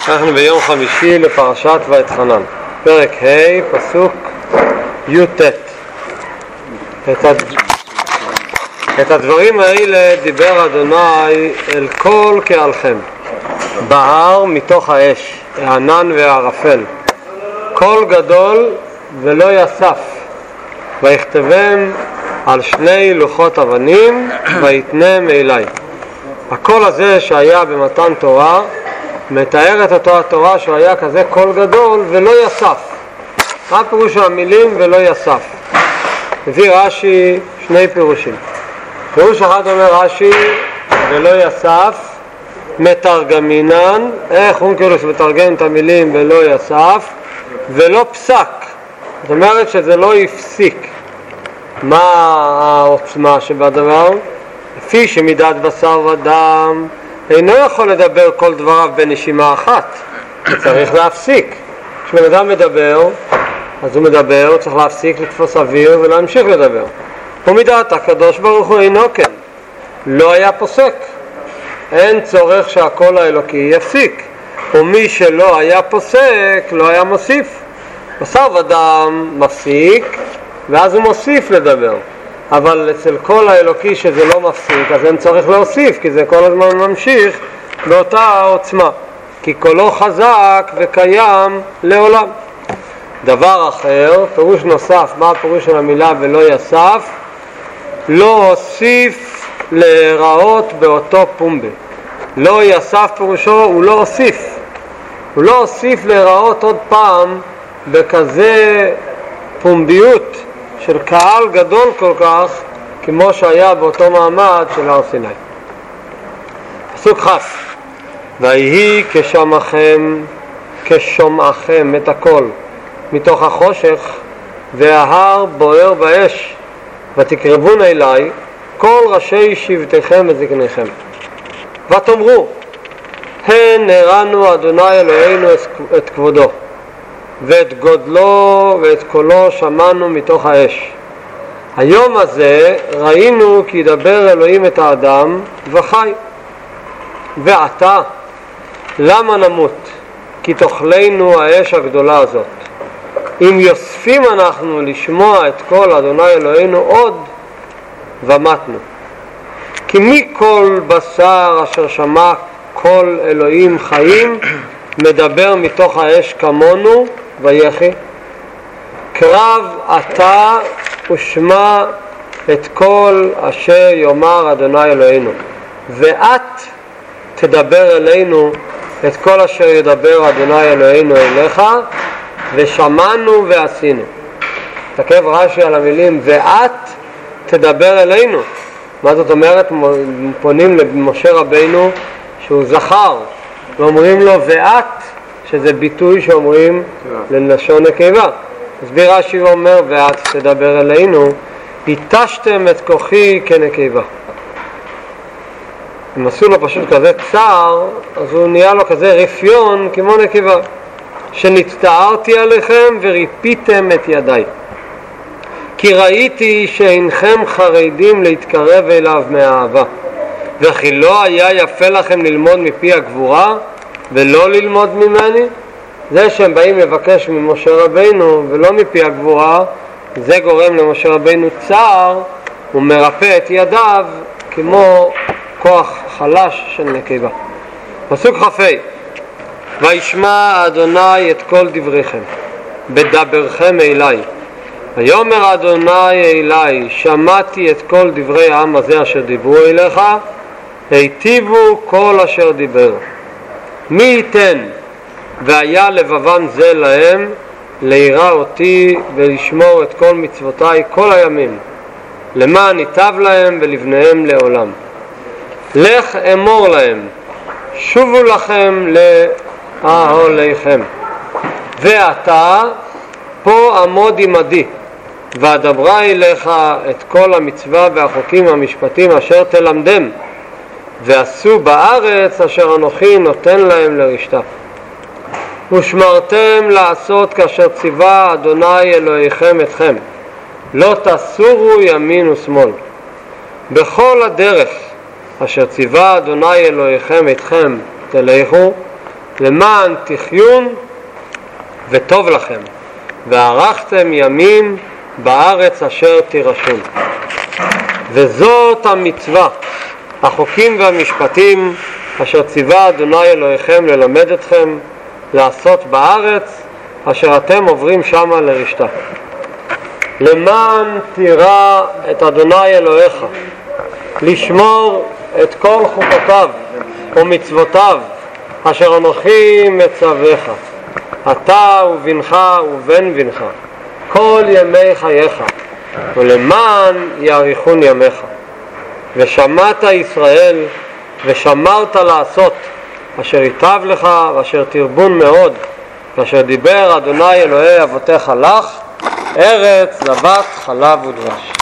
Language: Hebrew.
אנחנו ביום חמישי לפרשת ואתחנן, פרק ה' פסוק י"ט. את הדברים האלה דיבר אדוני אל כל קהלכם בהר מתוך האש, הענן והערפל, קול גדול ולא יסף, ויכתבם על 2 לוחות אבנים ויתנם אלי. הקול הזה שהיה במתן תורה מתאר את אותו התורה שהוא היה כזה קול גדול ולא יסף. מה פירוש המילים ולא יסף? מביא רש"י 2 פירושים. פירוש אחד אומר רש"י ולא יסף מתרגמינן, איך אונקלוס מתרגם את המילים ולא יסף, ולא פסק, זאת אומרת שזה לא יפסיק. מה העוצמה שבדבר? לפי שמידת בשר ודם אינו יכול לדבר כל דבריו בנשימה אחת, צריך להפסיק. כשבן אדם מדבר, אז הוא מדבר, הוא צריך להפסיק, לתפוס אוויר ולהמשיך לדבר. ומידת הקדוש ברוך הוא אינו כן, לא היה פוסק, אין צורך שהקול האלוקי יפסיק, ומי שלא היה פוסק לא היה מוסיף. בשר ודם מפסיק ואז הוא מוסיף לדבר, אבל אצל קול האלוקי שזה לא מפסיק אז אין צורך להוסיף, כי זה כל הזמן ממשיך באותה עוצמה, כי קולו חזק וקיים לעולם. דבר אחר, פירוש נוסף, מה הפירוש של המילה ולא יסף? לא הוסיף להיראות באותו פומבי. לא יסף פירושו הוא לא הוסיף, הוא לא הוסיף להיראות עוד פעם בכזה פומביות של קהל גדול כל כך כמו שהיה באותו מעמד של הר סיני. פסוק כ' ויהי כשומעכם את הקול מתוך החושך וההר בוער באש ותקרבון אליי כל ראשי שבטיכם וזקניכם ותאמרו הן הראנו אדוני אלוהינו את כבודו ואת גודלו ואת קולו שמענו מתוך האש. היום הזה ראינו כי ידבר אלוהים את האדם וחי. ועתה למה נמות? כי תאכלנו האש הגדולה הזאת. אם יוספים אנחנו לשמוע את קול אדוני אלוהינו עוד ומתנו. כי מכל בשר אשר שמע קול אלוהים חיים מדבר מתוך האש כמונו ויחי. קרב אתה ושמע את קול אשר יאמר אדוני אלוהינו, ואת תדבר אלינו את כל אשר ידבר אדוני אלוהינו אליך, ושמענו ועשינו. תקף רש"י על המילים ואת תדבר אלינו. מה זאת אומרת? פונים למשה רבינו שהוא זכר ואומרים לו ואת, שזה ביטוי שאומרים ללשון נקבה. הסביר רש"י ואומר ואת תדבר אלינו, התשתם את כוחי כנקבה. אם עשו לו פשוט כזה צער, אז הוא נהיה לו כזה רפיון כמו נקבה. שנצטערתי עליכם וריפיתם את ידיי, כי ראיתי שאינכם חרדים להתקרב אליו מהאהבה, וכי לא היה יפה לכם ללמוד מפי הגבורה ולא ללמוד ממני. זה שהם באים לבקש ממשה רבינו ולא מפי הגבורה, זה גורם למשה רבינו צער, הוא מרפא את ידיו כמו כוח חלש של נקבה. פסוק כ"ה וישמע אדוני את כל דבריכם בדברכם אליי. ויאמר אדוני אליי שמעתי את כל דברי העם הזה אשר דיברו אליך, היטיבו כל אשר דיבר. מי ייתן והיה לבבם זה להם לירא אותי ולשמור את כל מצוותיי כל הימים, למען ייטב להם ולבניהם לעולם. לך אמור להם שובו לכם לאהליכם, ועתה פה עמוד עמדי ואדברה אליך את כל המצווה והחוקים והמשפטים אשר תלמדם, ועשו בארץ אשר אנוכי נותן להם לרשתה. ושמרתם לעשות כאשר ציווה אדוני אלוהיכם אתכם, לא תסורו ימין ושמאל. בכל הדרך אשר ציווה אדוני אלוהיכם אתכם תלכו, למען תחיון וטוב לכם, וערכתם ימים בארץ אשר תירשון. וזאת המצווה, החוקים והמשפטים אשר ציווה אדוני אלוהיכם ללמד אתכם לעשות בארץ אשר אתם עוברים שמה לרשתה. למען תירא את אדוני אלוהיך, לשמור את כל חוקותיו ומצוותיו אשר אנוכי מצווך, אתה ובנך ובן בנך, כל ימי חייך, ולמען יאריכון ימיך. ושמעת ישראל ושמרת לעשות אשר ייטב לך ואשר תרבון מאוד, כאשר דיבר אדוני אלוהי אבותיך לך, ארץ זבת חלב ודבש.